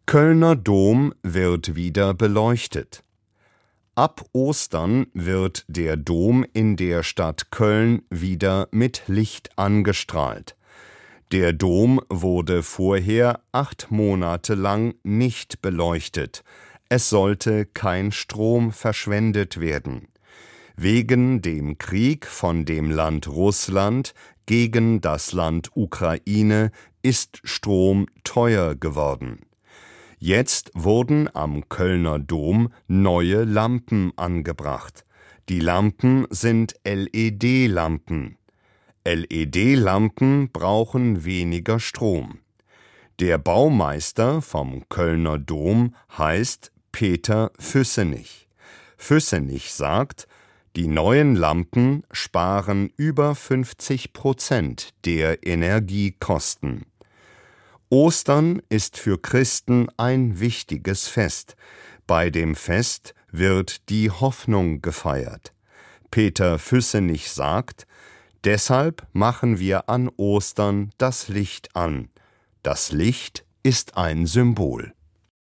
Kölner Dom wird wieder beleuchtet. Ab Ostern wird der Dom in der Stadt Köln wieder mit Licht angestrahlt. Der Dom wurde vorher 8 Monate lang nicht beleuchtet. Es sollte kein Strom verschwendet werden. Wegen dem Krieg von dem Land Russland gegen das Land Ukraine ist Strom teuer geworden. Jetzt wurden am Kölner Dom neue Lampen angebracht. Die Lampen sind LED-Lampen. LED-Lampen brauchen weniger Strom. Der Baumeister vom Kölner Dom heißt Peter Füssenich. Füssenich sagt, die neuen Lampen sparen über 50% der Energiekosten. Ostern ist für Christen ein wichtiges Fest. Bei dem Fest wird die Hoffnung gefeiert. Peter Füssenich sagt, deshalb machen wir an Ostern das Licht an. Das Licht ist ein Symbol.